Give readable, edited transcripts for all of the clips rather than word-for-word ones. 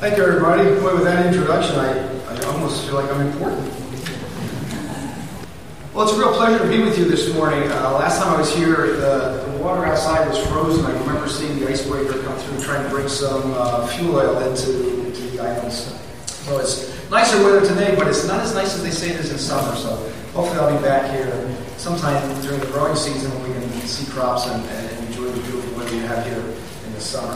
Thank you, everybody. Boy, with that introduction, I almost feel like I'm important. Well, it's a real pleasure to be with you this morning. Last time I was here, the water outside was frozen. I remember seeing the icebreaker come through trying to bring some fuel oil into the islands. So it's nicer weather today, but it's not as nice as they say it is in summer. So hopefully I'll be back here sometime during the growing season when we can see crops and enjoy the beautiful weather you have here in the summer.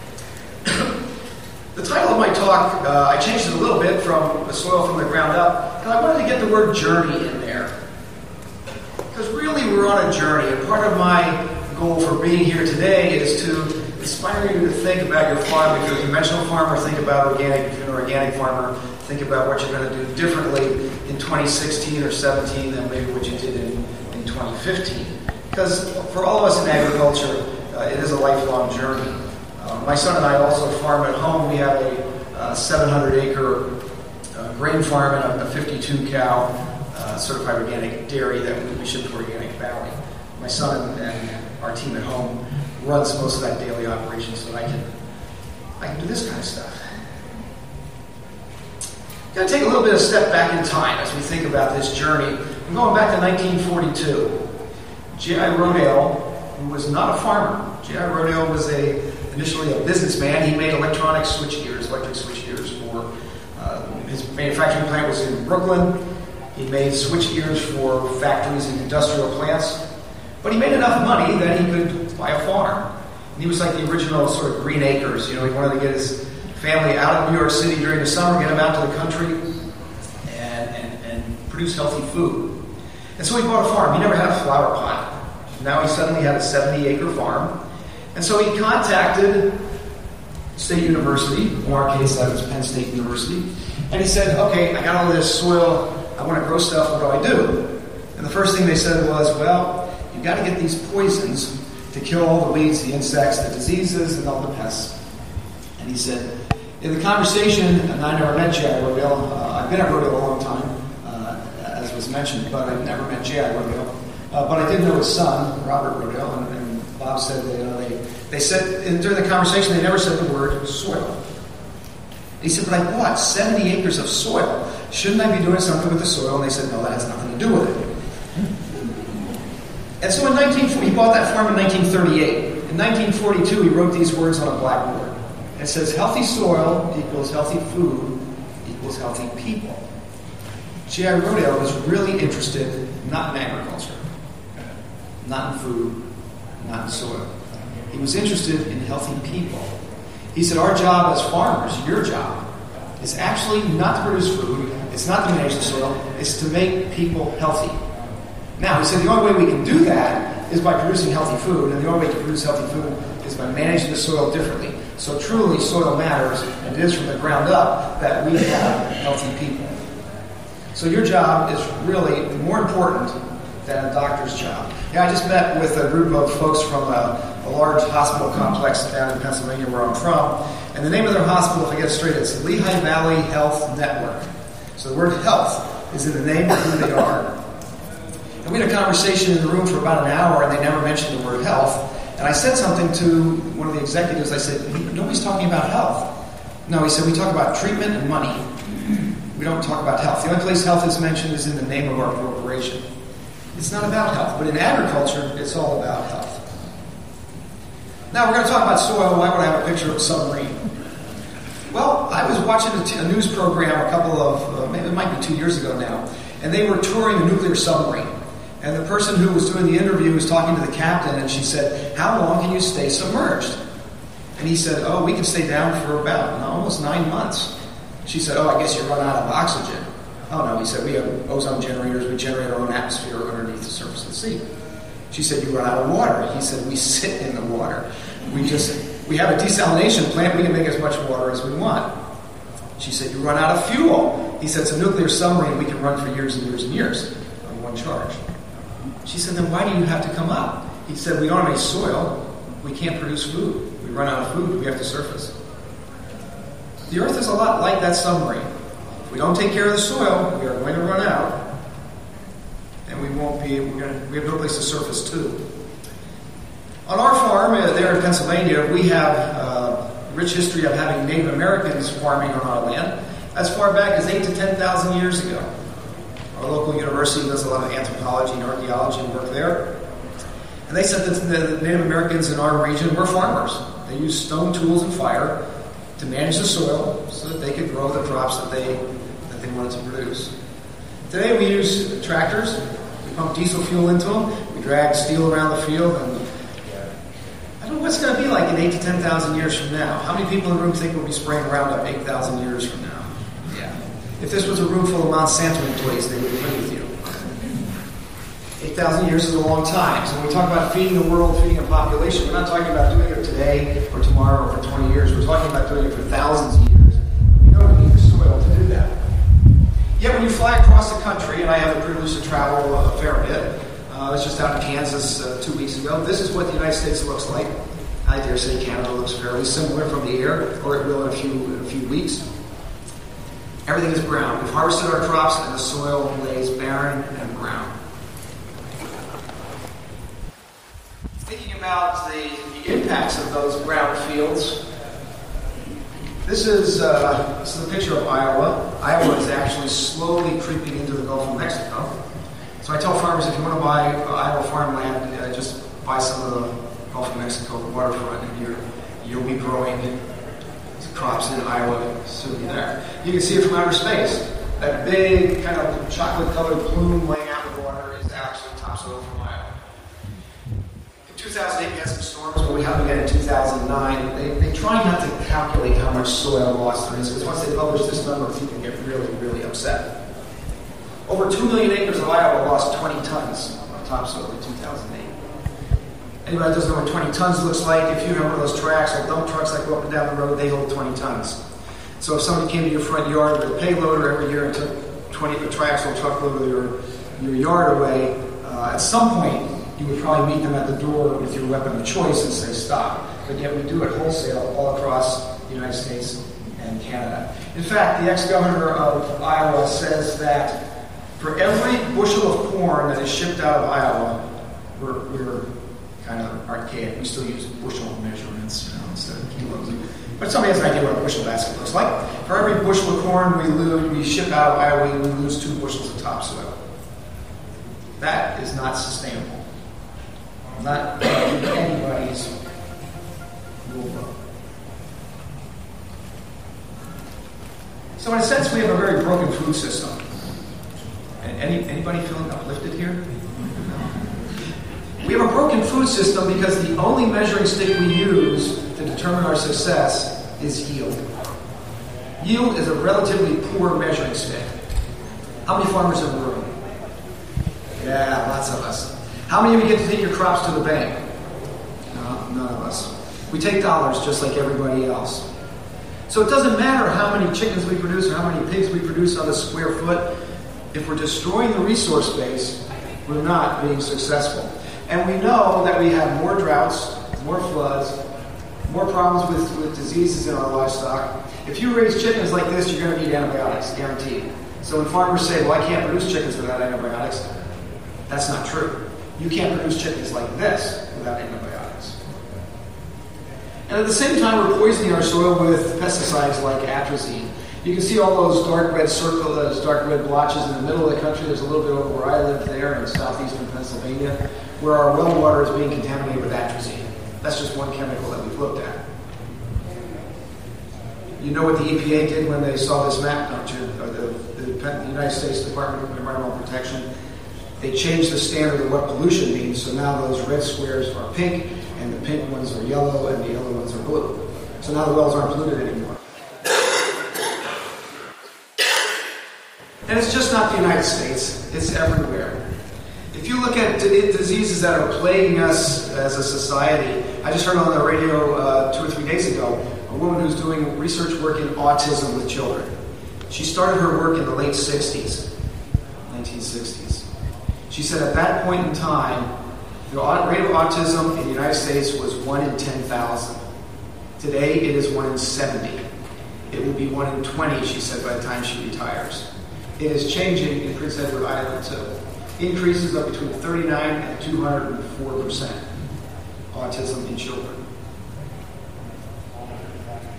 The title of my talk, I changed it a little bit from the soil from the ground up, because I wanted to get the word journey in there. Because really we're on a journey, and part of my goal for being here today is to inspire you to think about your farm. If you're a conventional farmer, think about organic. If you're an organic farmer, think about what you're going to do differently in 2016 or 17 than maybe what you did in 2015. Because for all of us in agriculture, it is a lifelong journey. My son and I also farm at home. We have a 700-acre grain farm and a 52-cow certified organic dairy that we ship to Organic Valley. My son and our team at home runs most of that daily operation so that I can do this kind of stuff. I'm going to take a little bit of a step back in time as we think about this journey. I'm going back to 1942. J.I. Rodale, who was not a farmer. J.I. Rodale was initially a businessman. He made electric switchgears for his manufacturing plant was in Brooklyn. He made switchgears for factories and industrial plants. But he made enough money that he could buy a farm. And he was like the original sort of Green Acres. You know, he wanted to get his family out of New York City during the summer, get them out to the country, and produce healthy food. And so he bought a farm. He never had a flower pot. Now he suddenly had a 70-acre farm. And so he contacted State University, in our case that was Penn State University, and he said, okay, I got all this soil, I want to grow stuff, what do I do? And the first thing they said was, well, you've got to get these poisons to kill all the weeds, the insects, the diseases, and all the pests. And he said, in the conversation, and I never met J.I. Rodale, I've been at Rodale a long time, as was mentioned, but I've never met J.I. Rodale. But I did know his son, Robert Rodale, and Bob said they said, and during the conversation, they never said the word soil. He said, but I bought 70 acres of soil. Shouldn't I be doing something with the soil? And they said, no, that has nothing to do with it. And so he bought that farm in 1938. In 1942, he wrote these words on a blackboard. It says, healthy soil equals healthy food equals healthy people. J.I. Rodale was really interested not in agriculture, not in food, not in soil. He was interested in healthy people. He said, our job as farmers, your job, is actually not to produce food, it's not to manage the soil, it's to make people healthy. Now, he said the only way we can do that is by producing healthy food, and the only way to produce healthy food is by managing the soil differently. So truly, soil matters, and it is from the ground up that we have healthy people. So your job is really more important than a doctor's job. Yeah, I just met with a group of folks from a large hospital complex down in Pennsylvania where I'm from, and the name of their hospital, if I get it straight, it's Lehigh Valley Health Network. So the word health is in the name of who they are. And we had a conversation in the room for about an hour, and they never mentioned the word health. And I said something to one of the executives. I said, nobody's talking about health. No, he said, we talk about treatment and money. We don't talk about health. The only place health is mentioned is in the name of our corporation. It's not about health, but in agriculture, it's all about health. Now, we're going to talk about soil. Why would I have a picture of a submarine? Well, I was watching a news program a couple of, maybe it might be 2 years ago now, and they were touring a nuclear submarine. And the person who was doing the interview was talking to the captain, and she said, how long can you stay submerged? And he said, oh, we can stay down for about almost 9 months. She said, oh, I guess you run out of oxygen. Oh, no, he said, we have ozone generators. We generate our own atmosphere underneath the surface of the sea. She said, you run out of water. He said, we sit in the water. We have a desalination plant. We can make as much water as we want. She said, you run out of fuel. He said, it's a nuclear submarine. We can run for years and years and years on one charge. She said, then why do you have to come up? He said, we don't have any soil. We can't produce food. We run out of food. We have to surface. The earth is a lot like that submarine. If we don't take care of the soil, we are going to run out. And we have no place to surface to. On our farm there in Pennsylvania, we have rich history of having Native Americans farming on our land as far back as 8,000 to 10,000 years ago. Our local university does a lot of anthropology and archaeology work there. And they said that the Native Americans in our region were farmers. They used stone tools and fire to manage the soil so that they could grow the crops that they wanted to produce. Today we use tractors. We pump diesel fuel into them. We drag steel around the field. And I don't know what's going to be like in 8,000 to 10,000 years from now. How many people in the room think we'll be spraying Roundup 8,000 years from now? Yeah. If this was a room full of Monsanto employees, they would agree with you. 8,000 years is a long time. So when we talk about feeding the world, feeding a population, we're not talking about doing it today or tomorrow or for 20 years. We're talking about doing it for thousands of years. We know we need the soil to do that. Yet when you fly across the country, and I have the privilege to travel a fair bit, I was just out in Kansas 2 weeks ago. This is what the United States looks like. I dare say Canada looks fairly similar from the air, or it will in a few weeks. Everything is brown. We've harvested our crops, and the soil lays barren and brown. Thinking about the impacts of those brown fields, this is a picture of Iowa. Iowa is actually slowly creeping into the Gulf of Mexico. So I tell farmers, if you want to buy Iowa farmland, just buy some of the Gulf of Mexico waterfront, and you'll be growing crops in Iowa soon there. You can see it from outer space. That big kind of chocolate-colored plume laying out in the water is actually topsoil from Iowa. In 2008, we had some storms, but we have again in 2009. They try not to calculate how much soil loss there is, because once they publish this number, people get really, really upset. Over 2 million acres of Iowa lost 20 tons of topsoil in 2008. Anybody that doesn't know what 20 tons looks like, if you have one of those tracks, or dump trucks that go up and down the road, they hold 20 tons. So if somebody came to your front yard with a payloader every year and took 20 tracks or truckload of your yard away, at some point you would probably meet them at the door with your weapon of choice and say stop. But yet we do it wholesale all across the United States and Canada. In fact, the ex-governor of Iowa says that for every bushel of corn that is shipped out of Iowa, we're kind of archaic. We still use bushel measurements instead of kilos. But somebody has an idea what a bushel basket looks like. For every bushel of corn we ship out of Iowa, we lose 2 bushels of topsoil. That is not sustainable. Not anybody's rule book. So in a sense, we have a very broken food system. Anybody feeling uplifted here? We have a broken food system because the only measuring stick we use to determine our success is yield. Yield is a relatively poor measuring stick. How many farmers in the room? Yeah, lots of us. How many of you get to take your crops to the bank? No, none of us. We take dollars just like everybody else. So it doesn't matter how many chickens we produce or how many pigs we produce on a square foot. If we're destroying the resource base, we're not being successful. And we know that we have more droughts, more floods, more problems with diseases in our livestock. If you raise chickens like this, you're going to need antibiotics, guaranteed. So when farmers say, well, I can't produce chickens without antibiotics, that's not true. You can't produce chickens like this without antibiotics. And at the same time, we're poisoning our soil with pesticides like atrazine. You can see all those dark red circles, those dark red blotches in the middle of the country. There's a little bit over where I live there in southeastern Pennsylvania, where our well water is being contaminated with atrazine. That's just one chemical that we've looked at. You know what the EPA did when they saw this map, don't you? Or the United States Department of Environmental Protection. They changed the standard of what pollution means, so now those red squares are pink, and the pink ones are yellow, and the yellow ones are blue. So now the wells aren't polluted anymore. And it's just not the United States, it's everywhere. If you look at diseases that are plaguing us as a society, I just heard on the radio 2 or 3 days ago, a woman who's doing research work in autism with children. She started her work in the late 60s, 1960s. She said at that point in time, the rate of autism in the United States was 1 in 10,000. Today it is 1 in 70. It will be 1 in 20, she said, by the time she retires. It is changing in Prince Edward Island too. Increases of between 39 and 204% autism in children.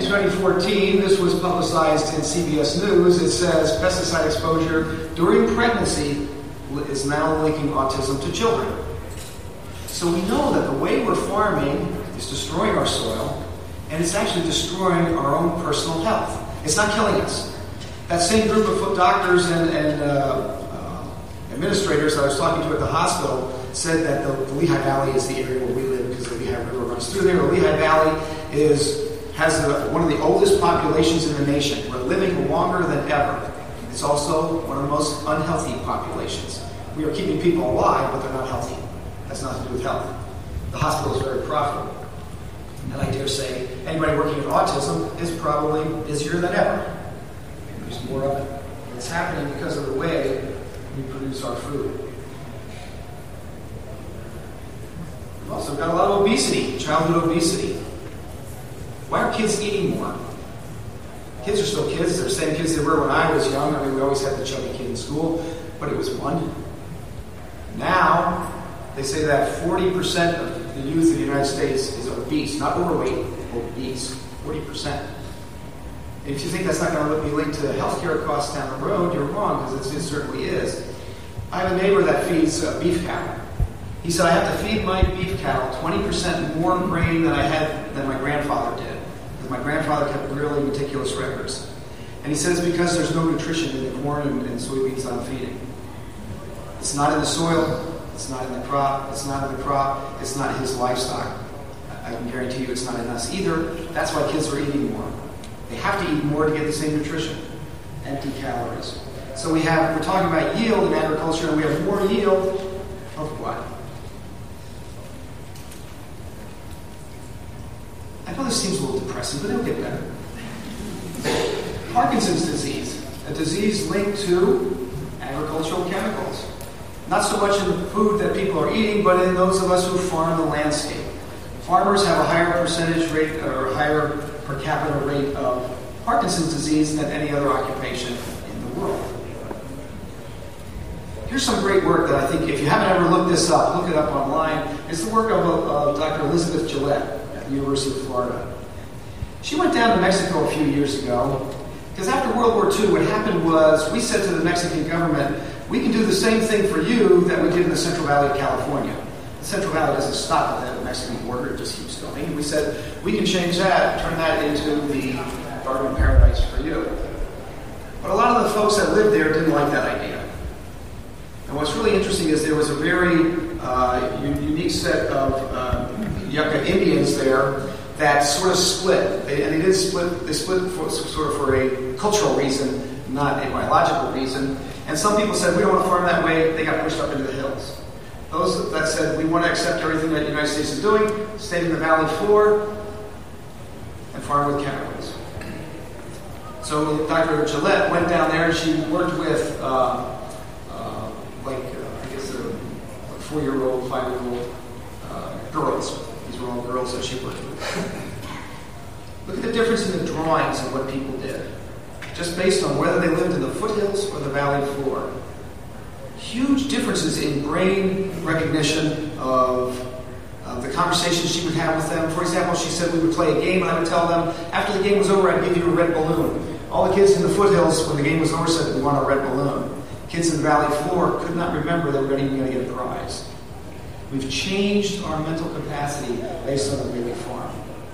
2014, this was publicized in CBS News. It says pesticide exposure during pregnancy is now linking autism to children. So we know that the way we're farming is destroying our soil, and it's actually destroying our own personal health. It's not killing us. That same group of doctors and administrators that I was talking to at the hospital said that the Lehigh Valley is the area where we live because the Lehigh River runs through there. The Lehigh Valley has one of the oldest populations in the nation. We're living longer than ever. It's also one of the most unhealthy populations. We are keeping people alive, but they're not healthy. That's nothing to do with health. The hospital is very profitable. And I dare say anybody working with autism is probably busier than ever. There's more of it. It's happening because of the way we produce our food. We've also got a lot of obesity, childhood obesity. Why are kids eating more? Kids are still kids. They're the same kids they were when I was young. I mean, we always had the chubby kid in school, but it was one. Now, they say that 40% of the youth of the United States is obese, not overweight, obese, 40%. If you think that's not going to be linked to healthcare costs down the road, you're wrong, because it certainly is. I have a neighbor that feeds beef cattle. He said, I have to feed my beef cattle 20% more grain than my grandfather did, because my grandfather kept really meticulous records. And he says because there's no nutrition in the corn and soybeans I'm feeding. It's not in the soil. It's not in the crop. It's not in the crop. It's not his livestock. I can guarantee you it's not in us either. That's why kids are eating more. They have to eat more to get the same nutrition. Empty calories. So we're talking about yield in agriculture, and we have more yield of what? I know this seems a little depressing, but it'll get better. Parkinson's disease, a disease linked to agricultural chemicals. Not so much in the food that people are eating, but in those of us who farm the landscape. Farmers have a higher percentage rate or a higher per capita rate of Parkinson's disease than any other occupation in the world. Here's some great work that I think, if you haven't ever looked this up, look it up online. It's the work of Dr. Elizabeth Gillette at the University of Florida. She went down to Mexico a few years ago, because after World War II, what happened was we said to the Mexican government, we can do the same thing for you that we did in the Central Valley of California. The Central Valley doesn't stop at the Mexican border, it just keeps going. And we said, we can change that, turn that into the Garden of Paradise for you. But a lot of the folks that lived there didn't like that idea. And what's really interesting is there was a very unique set of Yucca Indians there that sort of split. They split for a cultural reason, not a biological reason. And some people said, we don't want to farm that way. They got pushed up into the hills. Those that said, we want to accept everything that the United States is doing, stayed in the valley floor, and farmed with chemicals. So Dr. Gillette went down there and she worked with, I guess, 4-year-old, 5-year-old girls. These were all girls that she worked with. Look at the difference in the drawings of what people did, just based on whether they lived in the foothills or the valley floor. Huge differences in brain recognition of the conversations she would have with them. For example, she said we would play a game and I would tell them, after the game was over, I'd give you a red balloon. All the kids in the foothills, when the game was over, said we want a red balloon. Kids in the valley floor could not remember they were going to get a prize. We've changed our mental capacity based on the way we farm.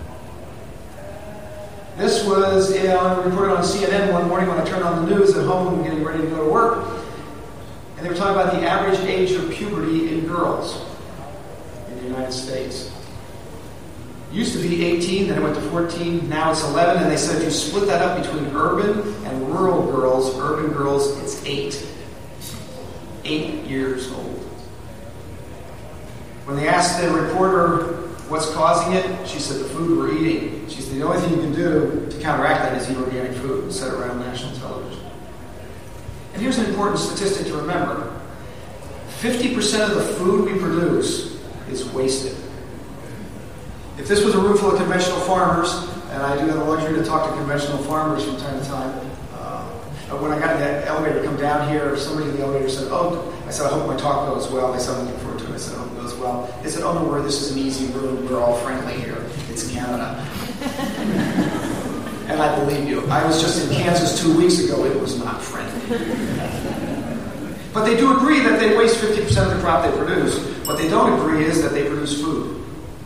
This was reported on CNN one morning when I turned on the news at home and getting ready to go to work. And they were talking about the average age of puberty in girls in the United States. It used to be 18, then it went to 14, now it's 11, and they said if you split that up between urban and rural girls, urban girls, it's 8. 8 years old. When they asked the reporter what's causing it, she said the food we're eating. She said the only thing you can do to counteract that is eat organic food and set it around national television. And here's an important statistic to remember. 50% of the food we produce is wasted. If this was a room full of conventional farmers, and I do have the luxury to talk to conventional farmers from time to time, when I got in the elevator to come down here, somebody in the elevator said, I said, I hope my talk goes well. They said, I'm looking forward to it. I said, I hope it goes well. They said, don't worry, this is an easy room. We're all friendly here. It's Canada. I believe you. I was just in Kansas 2 weeks ago. It was not friendly. But they do agree that they waste 50% of the crop they produce. What they don't agree is that they produce food.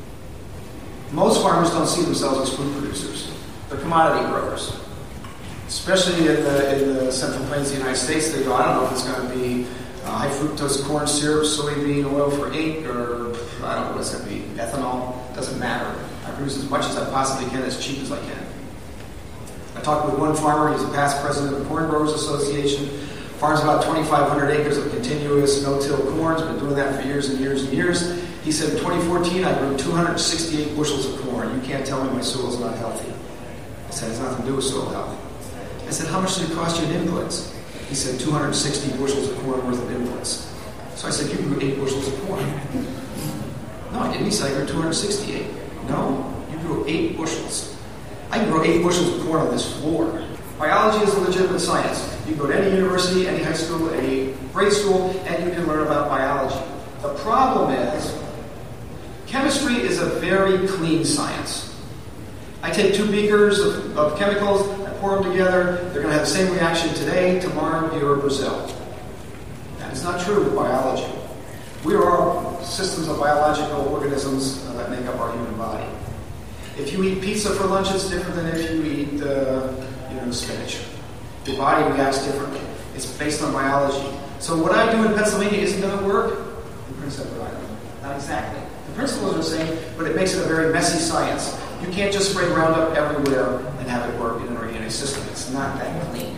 Most farmers don't see themselves as food producers. They're commodity growers. Especially in the Central Plains of the United States, they go, I don't know if it's going to be high fructose corn syrup, soybean oil for 8, or I don't know what it's going to be, ethanol. Doesn't matter. I produce as much as I possibly can, as cheap as I can. I talked with one farmer, he's a past president of the Corn Growers Association, farms about 2,500 acres of continuous no-till corn, has been doing that for years and years and years. He said, in 2014, I grew 268 bushels of corn. You can't tell me my soil's not healthy. I said, it has nothing to do with soil health. I said, how much did it cost you in inputs? He said, 260 bushels of corn worth of inputs. So I said, you grew 8 bushels of corn. No, I didn't. He said, I grew 268. No, you grew 8 bushels. I can grow 8 bushels of corn on this floor. Biology is a legitimate science. You can go to any university, any high school, any grade school, and you can learn about biology. The problem is, chemistry is a very clean science. I take 2 beakers of chemicals, I pour them together, they're going to have the same reaction today, tomorrow, here or Brazil. That is not true with biology. We are systems of biological organisms that make up our human body. If you eat pizza for lunch, it's different than if you eat spinach. Your body reacts differently. It's based on biology. So what I do in Pennsylvania isn't going to work in Prince Edward Island. Not exactly. The principles are the same, but it makes it a very messy science. You can't just spray Roundup everywhere and have it work in an organic system. It's not that clean.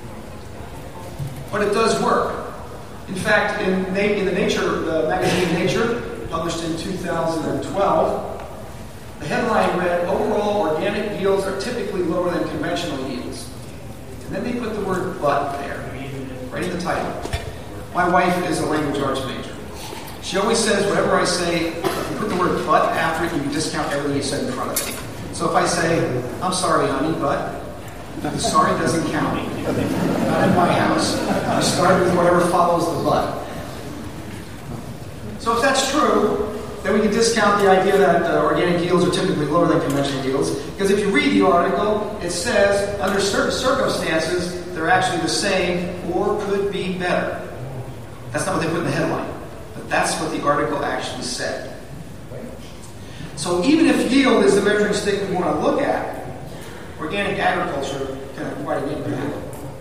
But it does work. In fact, in the magazine Nature, published in 2012, the headline read, overall organic yields are typically lower than conventional yields. And then they put the word but there, right in the title. My wife is a language arts major. She always says, whatever I say, if you put the word but after it, you discount everything you said in front of it. So if I say, I'm sorry, honey, but, the sorry doesn't count. Not in my house. You start with whatever follows the but. So if that's true, then we can discount the idea that organic yields are typically lower than conventional yields. Because if you read the article, it says, under certain circumstances, they're actually the same or could be better. That's not what they put in the headline. But that's what the article actually said. So even if yield is the measuring stick we want to look at, organic agriculture can have quite an impact.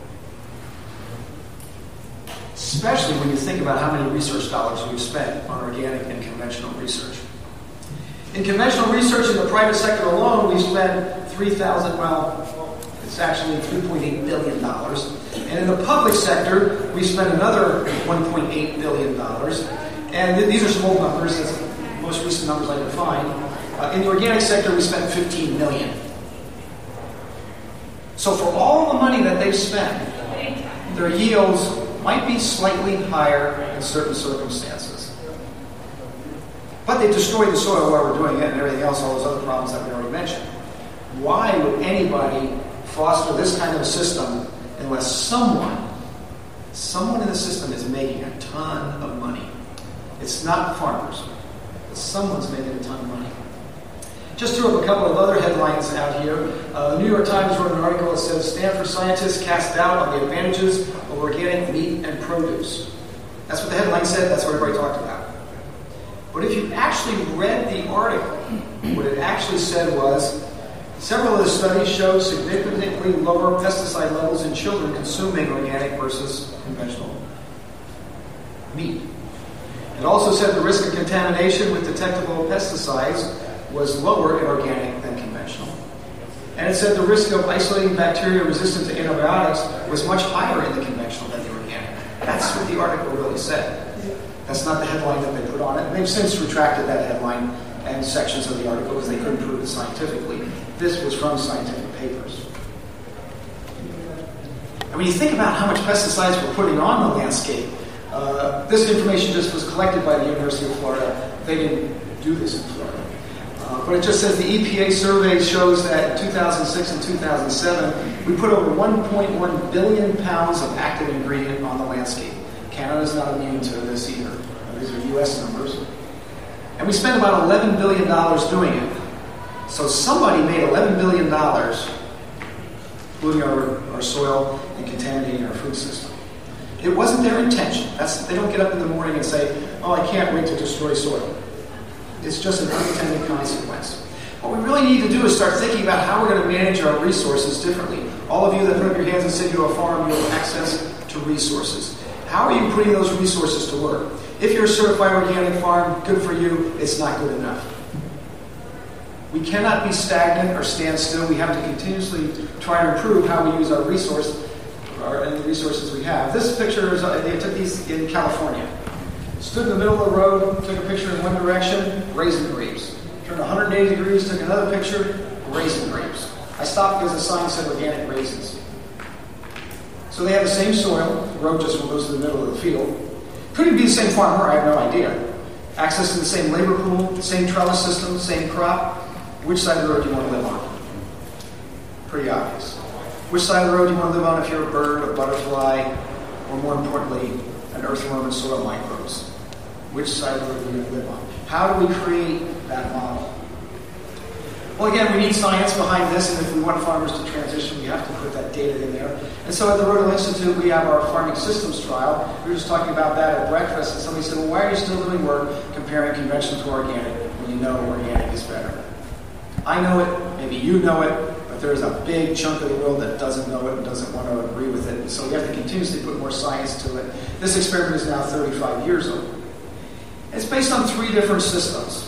Especially when you think about how many research dollars we've spent on organic and conventional research. In conventional research in the private sector alone, we've spent it's actually $3.8 billion. And in the public sector, we spent another $1.8 billion. And these are some old numbers, that's the most recent numbers I could find. In the organic sector, we spent $15 million. So for all the money that they've spent, their yields might be slightly higher in certain circumstances. But they destroy the soil while we're doing it and everything else, all those other problems that we already mentioned. Why would anybody foster this kind of a system unless someone in the system is making a ton of money? It's not farmers, but someone's making a ton of money. Just threw up a couple of other headlines out here. The New York Times wrote an article that says Stanford scientists cast doubt on the advantages of organic meat and produce. That's what the headline said. That's what everybody talked about. But if you actually read the article, what it actually said was, several of the studies showed significantly lower pesticide levels in children consuming organic versus conventional meat. It also said the risk of contamination with detectable pesticides was lower in organic than conventional. And it said the risk of isolating bacteria resistant to antibiotics was much higher in the conventional than the organic. That's what the article really said. That's not the headline that they put on it. And they've since retracted that headline and sections of the article because they couldn't prove it scientifically. This was from scientific papers. And when you think about how much pesticides we're putting on the landscape, this information just was collected by the University of Florida. They didn't do this in Florida. But it just says the EPA survey shows that in 2006 and 2007, we put over 1.1 billion pounds of active ingredient on the landscape. Canada's not immune to this either. These are U.S. numbers. And we spent about $11 billion doing it. So somebody made $11 billion polluting our soil and contaminating our food system. It wasn't their intention. They don't get up in the morning and say, oh, I can't wait to destroy soil. It's just an unintended consequence. What we really need to do is start thinking about how we're going to manage our resources differently. All of you that put up your hands and said you're a farm, you have access to resources. How are you putting those resources to work? If you're a certified organic farm, good for you. It's not good enough. We cannot be stagnant or stand still. We have to continuously try to improve how we use our resources and the resources we have. This picture, they took these in California. Stood in the middle of the road, took a picture in one direction, raisin grapes. Turned 180 degrees, took another picture, raisin grapes. I stopped because the sign said organic raisins. So they have the same soil. The road just goes to the middle of the field. Could it be the same farmer? I have no idea. Access to the same labor pool, same trellis system, same crop. Which side of the road do you want to live on? Pretty obvious. Which side of the road do you want to live on if you're a bird, a butterfly, or more importantly, an earthworm and soil microbes? Which side of the road do you want to live on? How do we create that model? Well, again, we need science behind this, and if we want farmers to transition, we have to put that data in there. And so at the Rodale Institute, we have our farming systems trial. We were just talking about that at breakfast, and somebody said, well, why are you still doing work comparing conventional to organic when you know organic is better? I know it, maybe you know it, but there's a big chunk of the world that doesn't know it and doesn't want to agree with it. And so we have to continuously put more science to it. This experiment is now 35 years old. It's based on 3 different systems.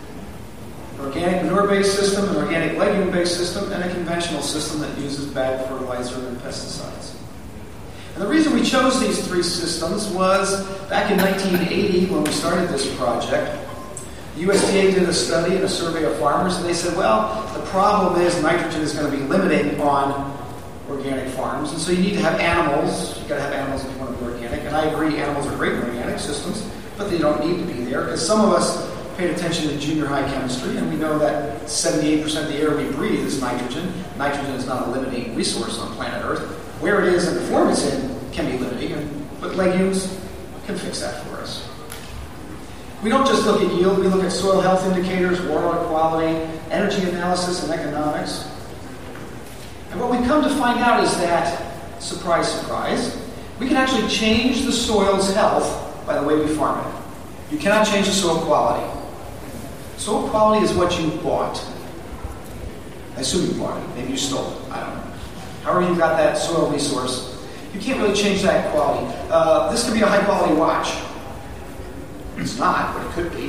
An organic manure-based system, an organic legume-based system, and a conventional system that uses bag fertilizer and pesticides. And the reason we chose these 3 systems was back in 1980 when we started this project. The USDA did a study and a survey of farmers, and they said, well, the problem is nitrogen is going to be limiting on organic farms, and so you need to have animals. You've got to have animals if you want to be organic. And I agree, animals are great in organic systems, but they don't need to be there, because some of us paid attention to junior high chemistry, and we know that 78% of the air we breathe is nitrogen. Nitrogen is not a limiting resource on planet Earth. Where it is and the form it's in can be limiting, but legumes can fix that for us. We don't just look at yield, we look at soil health indicators, water quality, energy analysis, and economics. And what we come to find out is that, surprise, surprise, we can actually change the soil's health by the way we farm it. You cannot change the soil quality. Soil quality is what you bought. I assume you bought it. Maybe you stole it. I don't know. However you got that soil resource, you can't really change that quality. This could be a high-quality watch. It's not, but it could be.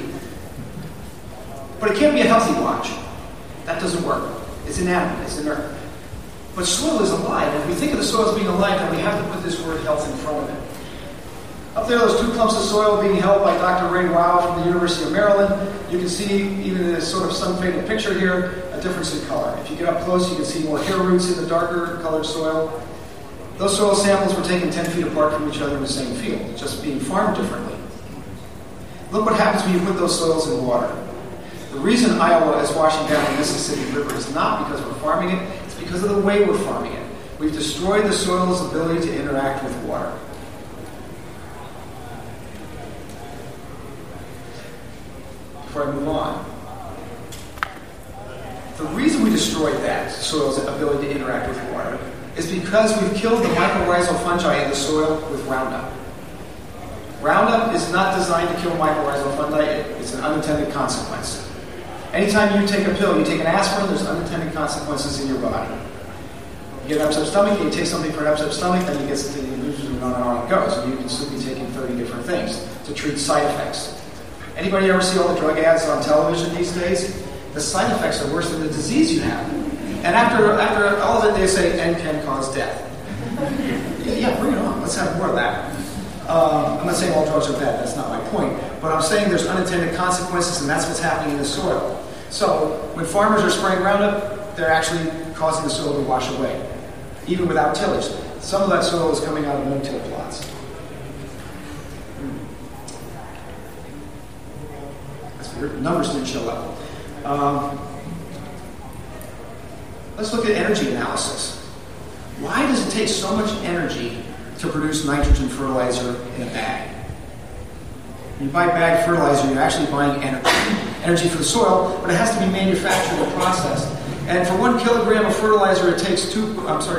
But it can't be a healthy watch. That doesn't work. It's inanimate. It's inert. But soil is alive. And if we think of the soil as being alive, then we have to put this word health in front of it. Up there, those 2 clumps of soil being held by Dr. Ray Wow from the University of Maryland. You can see, even in this sort of sun-faded picture here, a difference in color. If you get up close, you can see more hair roots in the darker colored soil. Those soil samples were taken 10 feet apart from each other in the same field, just being farmed differently. Look what happens when you put those soils in water. The reason Iowa is washing down the Mississippi River is not because we're farming it, it's because of the way we're farming it. We've destroyed the soil's ability to interact with water. Before I move on, the reason we destroyed that soil's ability to interact with water is because we've killed the mycorrhizal fungi in the soil with Roundup. Roundup is not designed to kill mycorrhizal fungi. It's an unintended consequence. Anytime you take a pill, you take an aspirin, there's unintended consequences in your body. You get an upset stomach, and you take something for an upset stomach, then you get something you lose and on it goes. And you can still be taking 30 different things to treat side effects. Anybody ever see all the drug ads on television these days? The side effects are worse than the disease you have. And after all of it, they say, and can cause death. Yeah, bring it on. Let's have more of that. I'm not saying all drugs are bad. That's not my point. But I'm saying there's unintended consequences, and that's what's happening in the soil. So when farmers are spraying Roundup, they're actually causing the soil to wash away, even without tillage. Some of that soil is coming out of no-till plots. That's weird. Numbers didn't show up. Let's look at energy analysis. Why does it take so much energy to produce nitrogen fertilizer in a bag? When you buy bag fertilizer, you're actually buying energy for the soil, but it has to be manufactured and processed. And for 1 kilogram of fertilizer, it takes a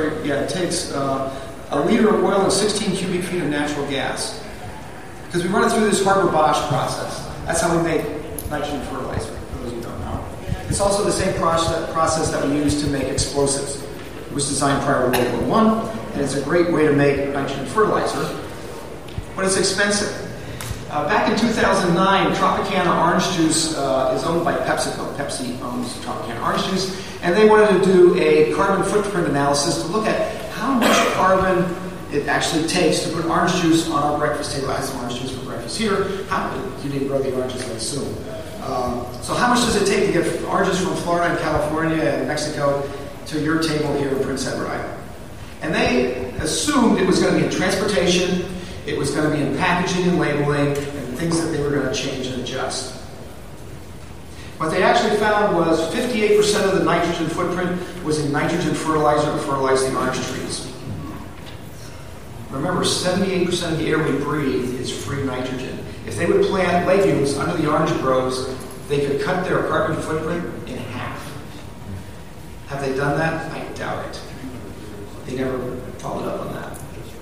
liter of oil and 16 cubic feet of natural gas. Because we run it through this Haber-Bosch process. That's how we make nitrogen fertilizer, for those who don't know. It's also the same process that we use to make explosives. It was designed prior to World War I, and it's a great way to make nitrogen fertilizer, but it's expensive. Back in 2009, Tropicana orange juice is owned by PepsiCo. Pepsi owns Tropicana orange juice, and they wanted to do a carbon footprint analysis to look at how much carbon it actually takes to put orange juice on our breakfast table. I have some orange juice for breakfast here. You didn't grow the oranges, I assume. So how much does it take to get oranges from Florida and California and Mexico to your table here in Prince Edward Island? And they assumed it was going to be in transportation, it was going to be in packaging and labeling, and things that they were going to change and adjust. What they actually found was 58% of the nitrogen footprint was in nitrogen fertilizer to fertilize the orange trees. Remember, 78% of the air we breathe is free nitrogen. If they would plant legumes under the orange groves, they could cut their carbon footprint in half. Have they done that? I doubt it. They never followed up on that.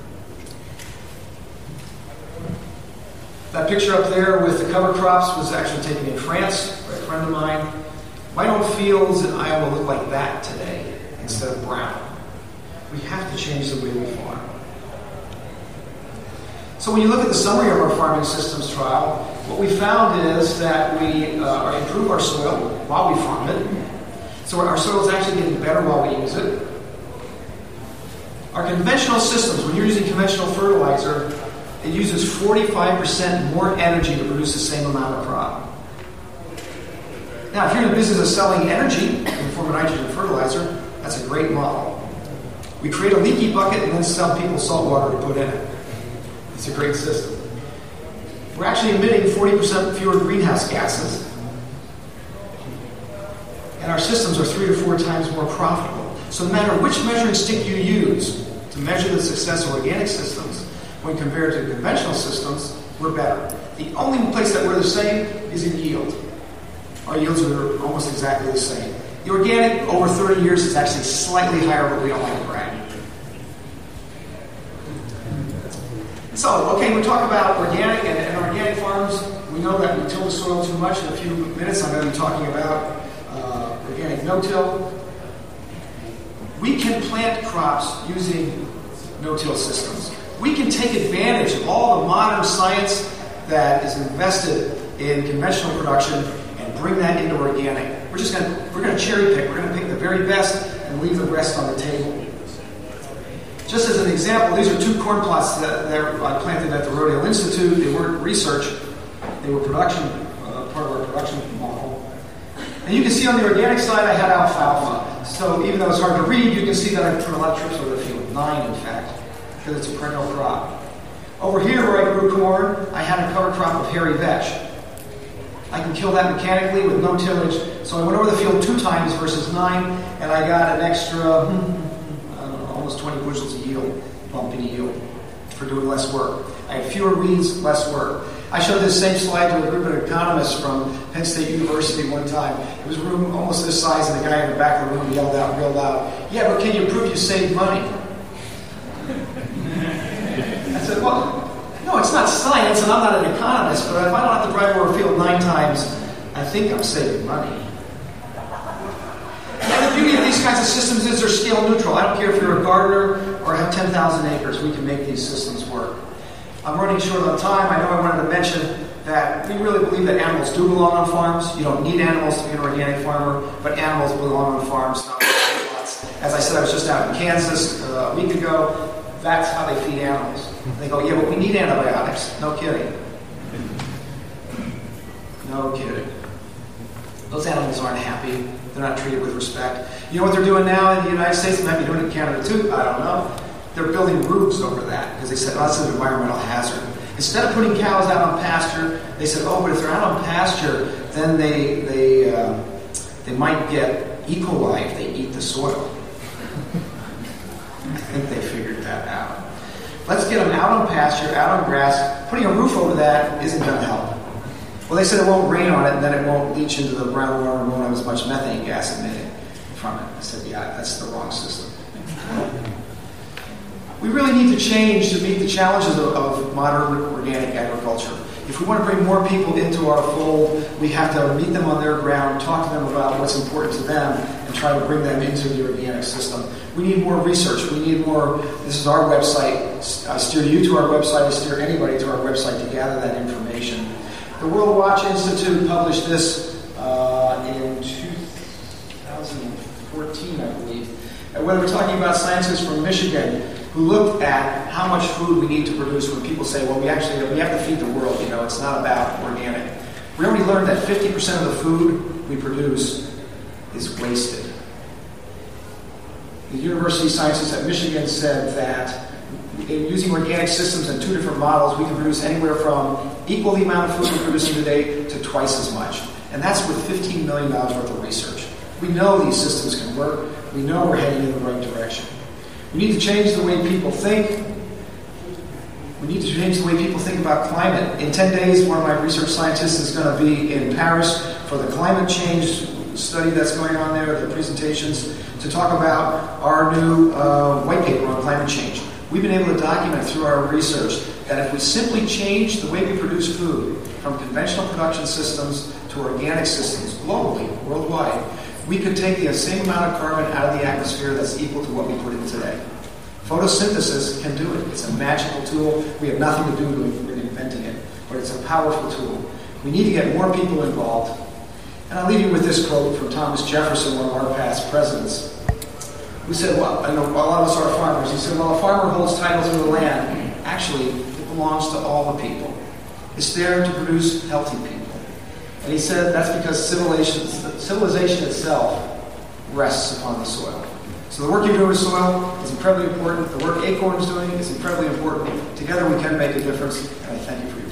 That picture up there with the cover crops was actually taken in France by a friend of mine. Why don't fields in Iowa look like that today instead of brown? We have to change the way we farm. So when you look at the summary of our farming systems trial, what we found is that we improve our soil while we farm it. So our soil is actually getting better while we use it. Our conventional systems, when you're using conventional fertilizer, it uses 45% more energy to produce the same amount of crop. Now, if you're in the business of selling energy in the form of nitrogen fertilizer, that's a great model. We create a leaky bucket and then sell people salt water to put in it. It's a great system. We're actually emitting 40% fewer greenhouse gases. And our systems are 3 to 4 times more profitable. So no matter which measuring stick you use to measure the success of organic systems, when compared to conventional systems, we're better. The only place that we're the same is in yield. Our yields are almost exactly the same. The organic, over 30 years, is actually slightly higher, but we don't like to brag. So, okay, we talk about organic and organic farms. We know that we till the soil too much. In a few minutes, I'm going to be talking about organic no-till. We can plant crops using no-till systems. We can take advantage of all the modern science that is invested in conventional production and bring that into organic. We're going to cherry pick. We're going to pick the very best and leave the rest on the table. Just as an example, these are 2 corn plots that I planted at the Rodale Institute. They weren't research; they were production, part of our production model. And you can see on the organic side, I had alfalfa. So even though it's hard to read, you can see that I put a lot of trips over the field, 9 in fact, because it's a perennial crop. Over here where I grew corn, I had a cover crop of hairy vetch. I can kill that mechanically with no tillage. So I went over the field 2 times versus 9, and I got an extra, almost 20 bushels of yield, bump in yield, for doing less work. I had fewer weeds, less work. I showed this same slide to a group of economists from Penn State University one time. It was a room almost this size, and the guy in the back of the room yelled out real loud, "Yeah, but can you prove you saved money?" I said, well, no, it's not science, and I'm not an economist, but if I don't have to drive over a field 9 times, I think I'm saving money. And the beauty of these kinds of systems is they're scale neutral. I don't care if you're a gardener or have 10,000 acres, we can make these systems work. I'm running short on time. I know I wanted to mention that we really believe that animals do belong on farms. You don't need animals to be an organic farmer, but animals belong on farms, not lots. As I said, I was just out in Kansas a week ago. That's how they feed animals. They go, yeah, but we need antibiotics. No kidding. No kidding. Those animals aren't happy. They're not treated with respect. You know what they're doing now in the United States? They might be doing it in Canada too. I don't know. They're building roofs over that because they said, oh, that's an environmental hazard. Instead of putting cows out on pasture, they said, oh, but if they're out on pasture, then they might get E. coli if they eat the soil. I think they figured that out. Let's get them out on pasture, out on grass. Putting a roof over that isn't going to help. Well, they said it won't rain on it, and then it won't leach into the groundwater and won't have as much methane gas emitted from it. I said, yeah, that's the wrong system. We really need to change to meet the challenges of modern organic agriculture. If we want to bring more people into our fold, we have to meet them on their ground, talk to them about what's important to them, and try to bring them into the organic system. We need more research. We need more. This is our website. I steer you to our website. I steer anybody to our website to gather that information. The World Watch Institute published this in 2014, I believe. And when we're talking about scientists from Michigan who looked at how much food we need to produce when people say, well, we have to feed the world, it's not about organic. We already learned that 50% of the food we produce is wasted. The university scientists at Michigan said that using organic systems and 2 different models, we can produce anywhere from equal the amount of food we're producing today to twice as much. And that's with $15 million worth of research. We know these systems can work. We know we're heading in the right direction. We need to change the way people think. We need to change the way people think about climate. In 10 days, one of my research scientists is going to be in Paris for the climate change study that's going on there, the presentations, to talk about our new white paper on climate change. We've been able to document through our research that if we simply change the way we produce food from conventional production systems to organic systems globally, worldwide, we could take the same amount of carbon out of the atmosphere that's equal to what we put in today. Photosynthesis can do it. It's a magical tool. We have nothing to do with inventing it, but it's a powerful tool. We need to get more people involved. And I'll leave you with this quote from Thomas Jefferson, one of our past presidents, who said, well, I know a lot of us are farmers. He said, well, a farmer holds title to the land. Actually, it belongs to all the people. It's there to produce healthy people. And he said that's because civilization itself rests upon the soil. So the work you do with soil is incredibly important. The work Acorn is doing is incredibly important. Together we can make a difference, and I thank you for your